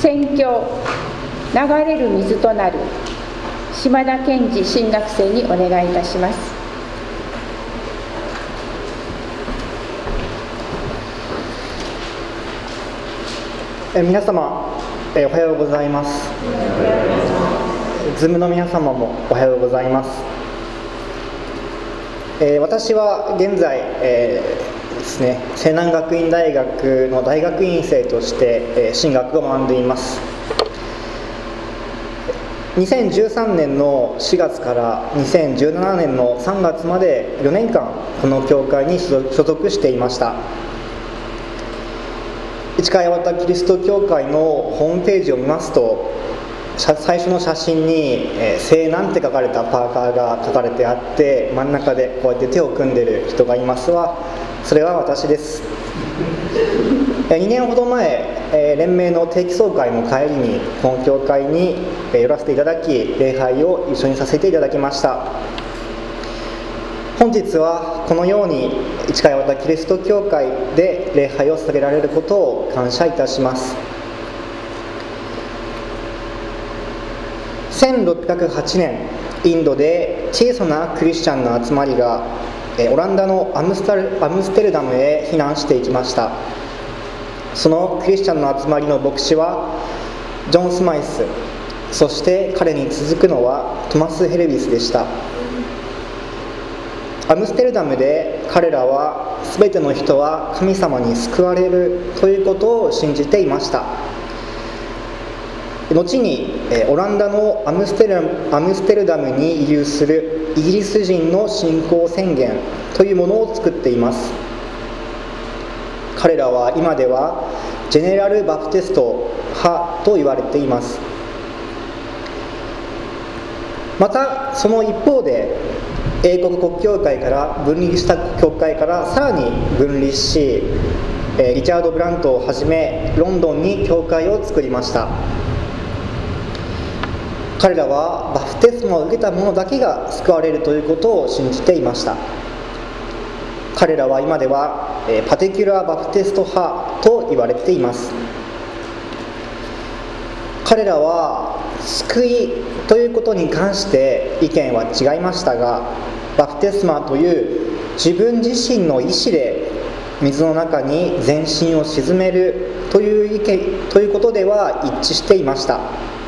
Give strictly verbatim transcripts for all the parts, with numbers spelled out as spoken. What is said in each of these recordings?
宣教流れる水となる島田健二神学生にお願いいたします。 え皆様、えおはようございます。ズームの皆様もおはようございます。え私は現在、えー、ですね、西南学院大学の大学院生として、え神学を学んでいます。にせんじゅうさんねんのしがつからにせんじゅうななねんのさんがつまでよねんかんこの教会に所属していました。市川八幡キリスト教会のホームページを見ますと、最初の写真に「聖難」って書かれたパーカーが書かれてあって、真ん中でこうやって手を組んでいる人がいますわ。それは私です。にねんほど前、連盟の定期総会の帰りにこの教会に寄らせていただき、礼拝を一緒にさせていただきました。本日はこのように市川八幡キリスト教会で礼拝を捧げられることを感謝いたします。せんろっぴゃくはちねん、インドで小さなクリスチャンの集まりがオランダのアムスタル、アムステルダムへ避難していきました。そのクリスチャンの集まりの牧師はジョン・スマイス、そして彼に続くのはトマス・ヘルビスでした。アムステルダムで彼らは全ての人は神様に救われるということを信じていました。後にオランダのアムステル、アムステルダムに移住するイギリス人の信仰宣言というものを作っています。彼らは今ではジェネラル・バプテスト派と言われています。またその一方で英国国教会から分離した教会からさらに分離し、リチャード・ブラントをはじめロンドンに教会を作りました。彼らはバプテスマを受けた者だけが救われるということを信じていました。彼らは今ではパティキュラー・バプテスト派と言われています。彼らは救いということに関して意見は違いましたが、バプテスマという自分自身の意思で水の中に全身を沈めるという意見ということでは一致していました。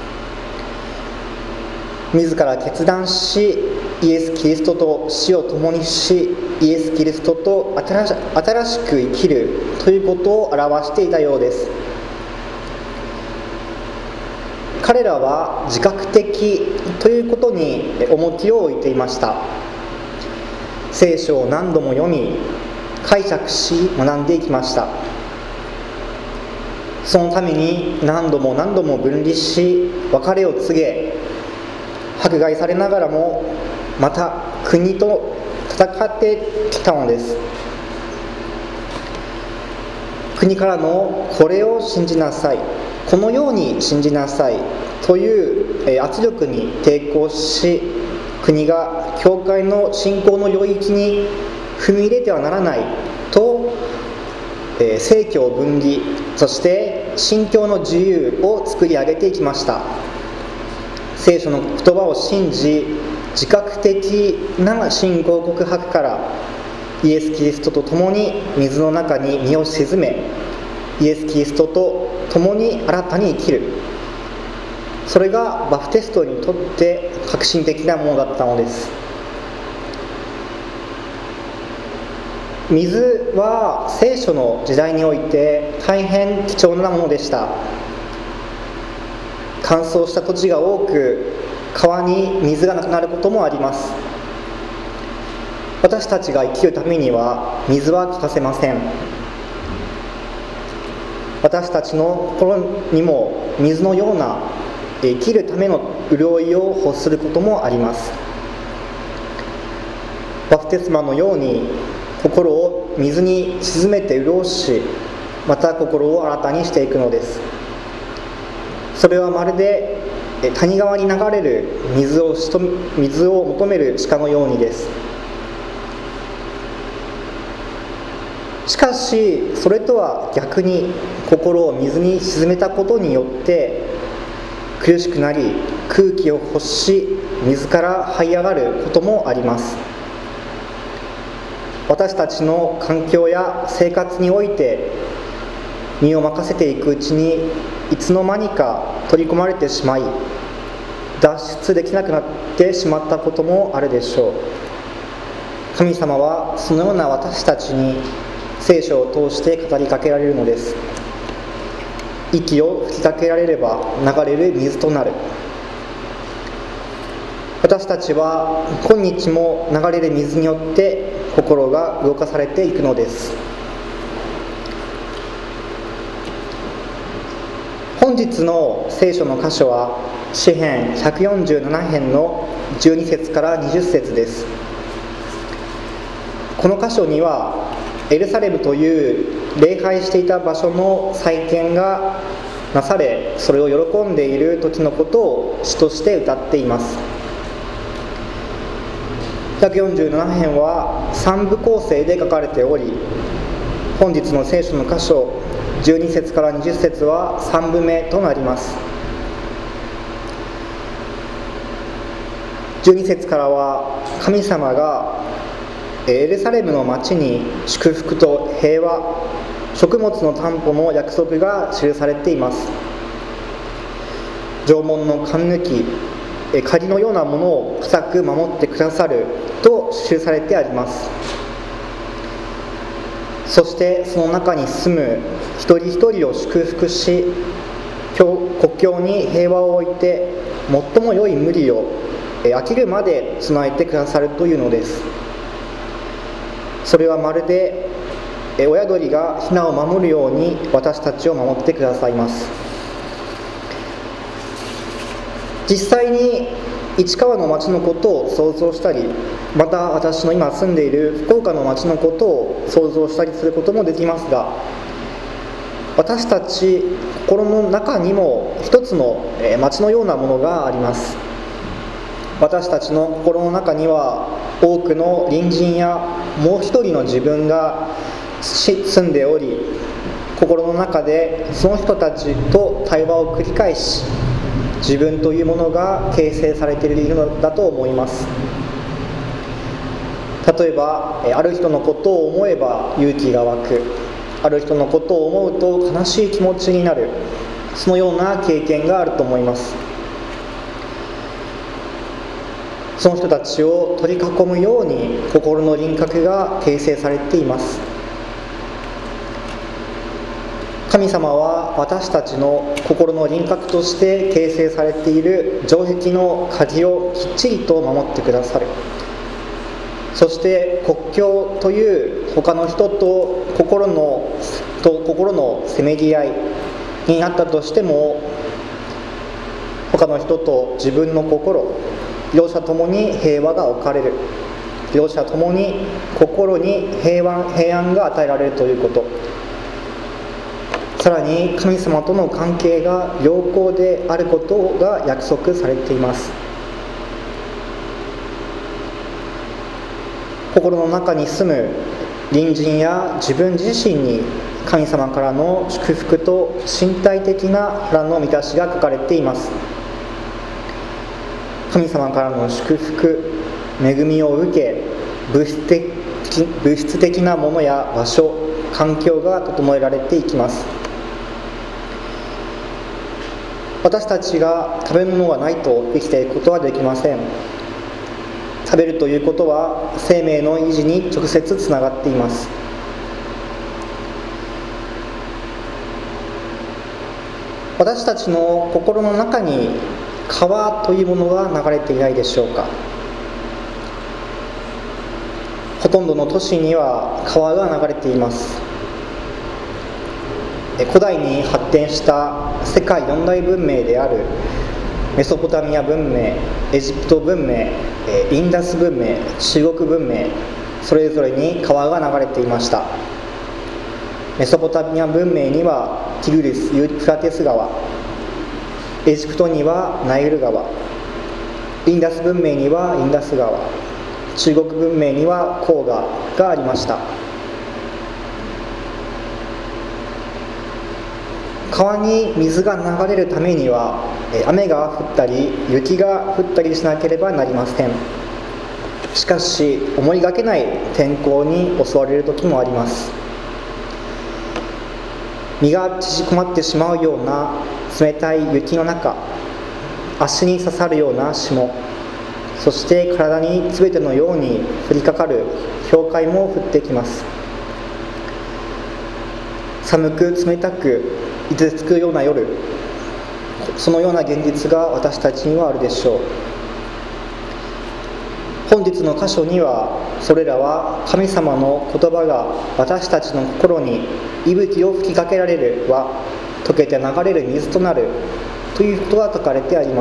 自ら決断し、イエス・キリストと死を共にし、イエス・キリストと新し、新しく生きるということを表していたようです。彼らは自覚的ということに重きを置いていました。聖書を何度も読み、解釈し学んでいきました。そのために何度も何度も分離し、別れを告げ、迫害されながらもまた国と戦ってきたのです。国からのこれを信じなさい、このように信じなさいという圧力に抵抗し、国が教会の信仰の領域に踏み入れてはならないと、政教分離、そして信教の自由を作り上げていきました。聖書の言葉を信じ、自覚的な信仰告白からイエス・キリストと共に水の中に身を沈め、イエス・キリストと共に新たに生きる、それがバプテストにとって革新的なものだったのです。水は聖書の時代において大変貴重なものでした。乾燥した土地が多く、川に水がなくなることもあります。私たちが生きるためには水は欠かせません。私たちの心にも水のような生きるための潤いを欲することもあります。バプテスマのように心を水に沈めて潤し、また心を新たにしていくのです。それはまるで谷川に流れる水をしと水を求める鹿のようにです。しかしそれとは逆に、 心を水に沈めたことによって苦しくなり、空気を欲し水から這い上がることもあります。私たちの環境や生活において身を任せていくうちに、いつの間にか取り込まれてしまい、脱出できなくなってしまったこともあるでしょう。神様はそのような私たちに聖書を通して語りかけられるのです。息を吹きかけられれば流れる水となる。私たちは今日も流れる水によって心が動かされていくのです。本日の聖書の箇所は詩編ひゃくよんじゅうなな編のじゅうに節からにじゅっ節です。この箇所にはエルサレムという礼拝していた場所の再建がなされ、それを喜んでいる時のことを詩として歌っています。ひゃくよんじゅうなな編はさん部構成で書かれており、本日の聖書の箇所じゅうに節からにじゅっ節はさん部目となります。じゅうに節からは神様がエルサレムの町に祝福と平和、食物の担保の約束が記されています。城門の勘抜き、鍵のようなものを固く守ってくださると記されてあります。そしてその中に住む一人一人を祝福し、国境に平和を置いて最も良い無理を飽きるまで備えてくださるというのです。それはまるで親鳥がヒナを守るように私たちを守ってくださいます。実際に市川の町のことを想像したり、また私の今住んでいる福岡の町のことを想像したりすることもできますが、私たち心の中にも一つの町のようなものがあります。私たちの心の中には多くの隣人やもう一人の自分が住んでおり、心の中でその人たちと対話を繰り返し、自分というものが形成されているのだと思います。例えばある人のことを思えば勇気が湧く、ある人のことを思うと悲しい気持ちになる、そのような経験があると思います。その人たちを取り囲むように心の輪郭が形成されています。神様は私たちの心の輪郭として形成されている城壁の鍵をきっちりと守ってくださる。そして国境という他の人と心のと心のせめぎ合いになったとしても、他の人と自分の心、両者ともに平和が置かれる、両者ともに心に平和、平安が与えられるということ、さらに神様との関係が良好であることが約束されています。心の中に住む隣人や自分自身に神様からの祝福と身体的な腹の満たしが書かれています。神様からの祝福、恵みを受け、物質的、物質的なものや場所、環境が整えられていきます。私たちが食べ物がないと生きていくことはできません。食べるということは生命の維持に直接つながっています。私たちの心の中に川というものが流れていないでしょうか。ほとんどの都市には川が流れています。古代に発展した世界四大文明であるメソポタミア文明、エジプト文明、インダス文明、中国文明、それぞれに川が流れていました。メソポタミア文明にはティグリス・ユーフラテス川、エジプトにはナイル川、インダス文明にはインダス川、中国文明には黄河がありました。 川に水が流れるためには雨が降ったり雪が降ったりしなければなりません。しかし思いがけない天候に襲われる時もあります。身が縮こまってしまうような冷たい雪の中、足に刺さるような霜、そして体に全てのように降りかかる氷塊も降ってきます。寒く冷たくいてつくような夜、そのような現実が私たちにはあるでしょう。本日の箇所には、それらは神様の言葉が私たちの心に息吹を吹きかけられるは溶けて流れる水となるということが書かれてあります。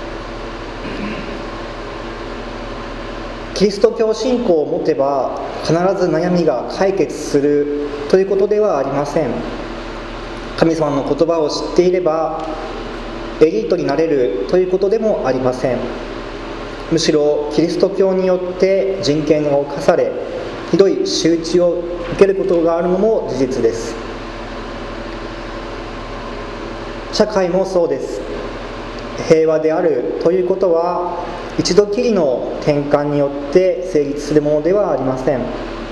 キリスト教信仰を持てば必ず悩みが解決するということではありません。神様の言葉を知っていればエリートになれるということでもありません。むしろキリスト教によって人権が侵され、ひどい仕打ちを受けることがあるのも事実です。社会もそうです。平和であるということは一度きりの転換によって成立するものではありません。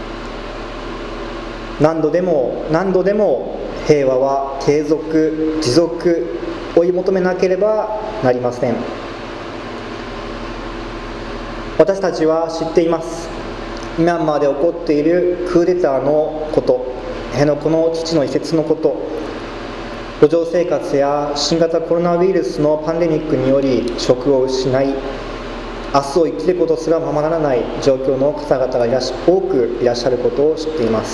何度でも何度でも平和は継続持続追い求めなければなりません。私たちは知っています。ミャンマーで起こっているクーデターのこと、辺野古の基地の移設のこと、路上生活や新型コロナウイルスのパンデミックにより職を失い、明日を生きることすらままならない状況の方々がいらっし多くいらっしゃることを知っています。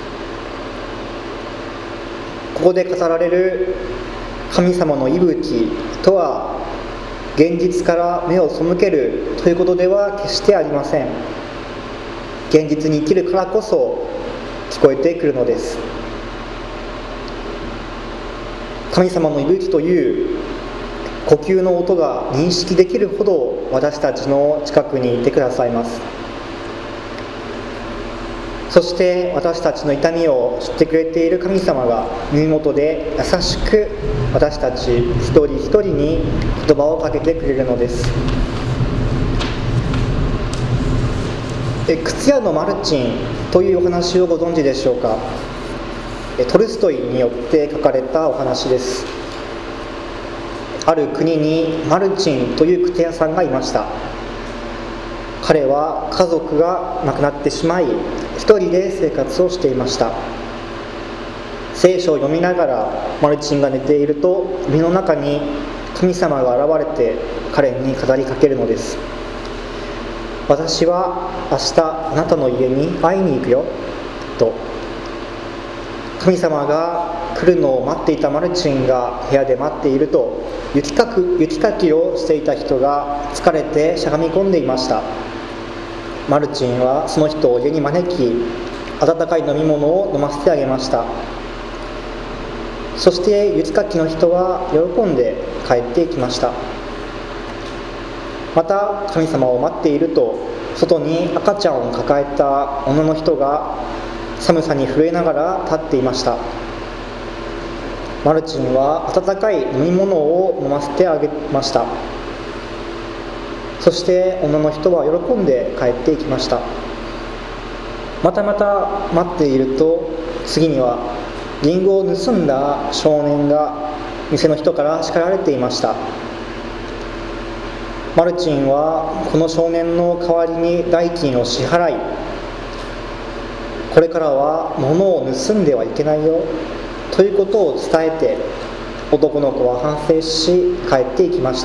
ここで語られる神様の息吹とは、現実から目を背けるということでは決してありません。現実に生きるからこそ聞こえてくるのです。神様の息吹という呼吸の音が認識できるほど私たちの近くにいてくださいます。そして私たちの痛みを知ってくれている神様が耳元で優しく私たち一人一人に言葉をかけてくれるのです。え靴屋のマルチンというお話をご存知でしょうか。トルストイによって書かれたお話です。ある国にマルチンという靴屋さんがいました。彼は家族が亡くなってしまい、一人で生活をしていました。聖書を読みながらマルチンが寝ていると、夢の中に神様が現れて彼に語りかけるのです。私は明日あなたの家に会いに行くよと。神様が来るのを待っていたマルチンが部屋で待っていると、雪かく、雪かきをしていた人が疲れてしゃがみ込んでいました。マルチンはその人を家に招き、温かい飲み物を飲ませてあげました。そして雪かきの人は喜んで帰っていきました。また神様を待っていると、外に赤ちゃんを抱えた女の人が寒さに震えながら立っていました。マルチンは温かい飲み物を飲ませてあげました。そして女の人は喜んで帰っていきました。またまた待っていると、次にはリンゴを盗んだ少年が店の人から叱られていました。マルチンはこの少年の代わりに代金を支払い、これからは物を盗んではいけないよということを伝えて、男の子は反省し帰っていきました。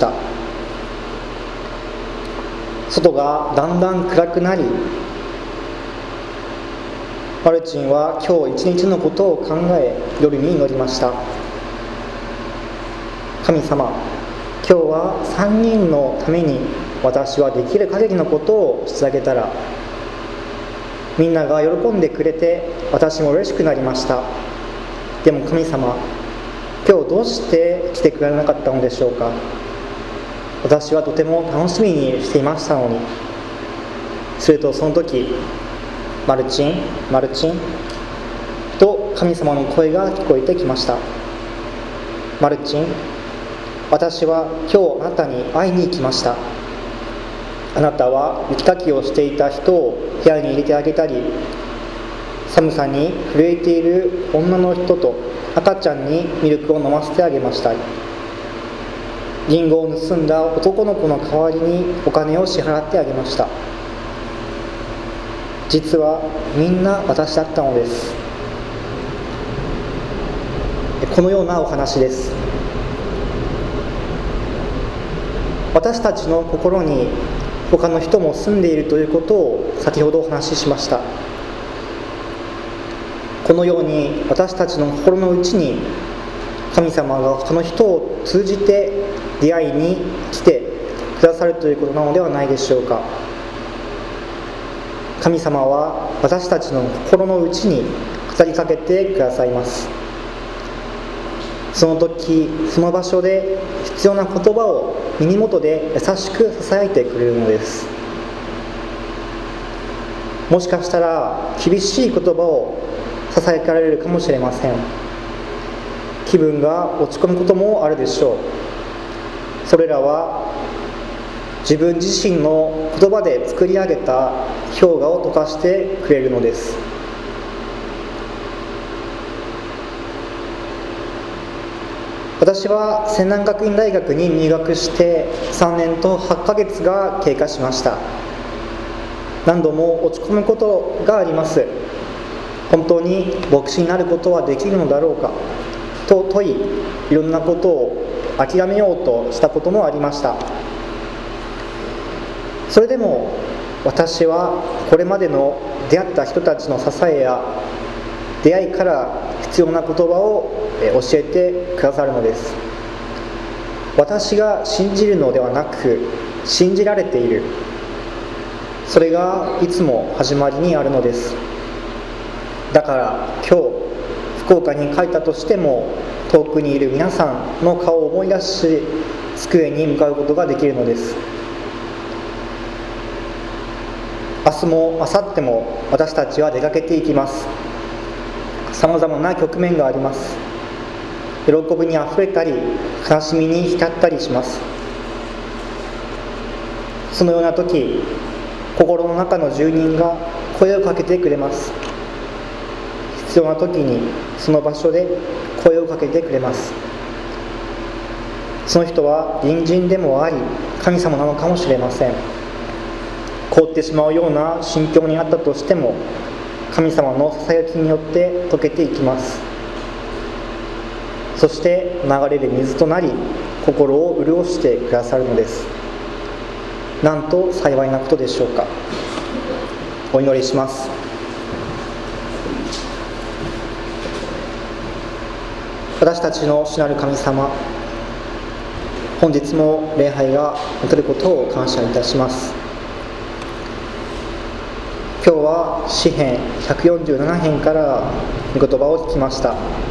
外がだんだん暗くなり、マルチンは今日一日のことを考え、夜に祈りました。神様、今日はさんにんのために私はできる限りのことをしてあげたら、みんなが喜んでくれて私も嬉しくなりました。でも神様、今日どうして来てくれなかったのでしょうか。私はとても楽しみにしていましたのに。するとその時、マルチン、マルチンと神様の声が聞こえてきました。 マルチン、私は今日あなたに会いに行きました。あなたは雪かきをしていた人を部屋に入れてあげたり、寒さに震えている女の人と赤ちゃんにミルクを飲ませてあげました。リンゴを盗んだ男の子の代わりにお金を支払ってあげました。実はみんな私だったのです。このようなお話です。私たちの心に他の人も住んでいるということを先ほどお話ししました。このように私たちの心の内に神様が他の人を通じて出会いに来てくださるということなのではないでしょうか。神様は私たちの心の内に語りかけてくださいます。その時その場所で必要な言葉を耳元で優しく支えてくれるのです。もしかしたら厳しい言葉をささやかれるかもしれません。気分が落ち込むこともあるでしょう。それらは自分自身の言葉で作り上げた氷河を溶かしてくれるのです。私は仙南学院大学に入学してさんねんとはちかげつが経過しました。何度も落ち込むことがあります。本当に牧師になることはできるのだろうかと問い、いろんなことを諦めようとしたこともありました。それでも私はこれまでの出会った人たちの支えや出会いから必要な言葉を教えてくださるのです。私が信じるのではなく信じられている、それがいつも始まりにあるのです。だから今日福岡に帰ったとしても遠くにいる皆さんの顔を思い出し机に向かうことができるのです。明日も明後日も私たちは出かけていきます。さまざまな局面があります。喜びにあふれたり悲しみに浸ったりします。そのような時、心の中の住人が声をかけてくれます。必要な時にその場所で声をかけてくれます。その人は隣人でもあり神様なのかもしれません。凍ってしまうような心境にあったとしても神様のささやきによって溶けていきます。そして流れる水となり心を潤してくださるのです。なんと幸いなことでしょうか。お祈りします。私たちの主なる神様、本日も礼拝が起こることを感謝いたします。今日は詩編ひゃくよんじゅうななへんから御言葉を聞きました。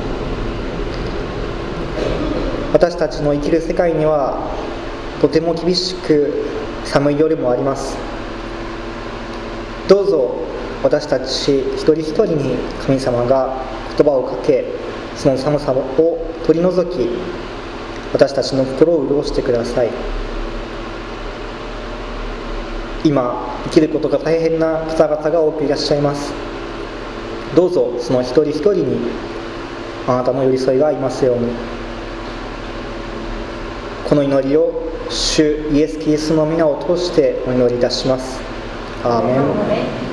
私たちの生きる世界にはとても厳しく寒い夜もあります。どうぞ私たち一人一人に神様が言葉をかけ、その寒さを取り除き、私たちの心を潤してください。今生きることが大変な方々が多くいらっしゃいます。どうぞその一人一人にあなたの寄り添いがありますように。この祈りを主イエス・キリストの皆を通してお祈りいたします。アーメン。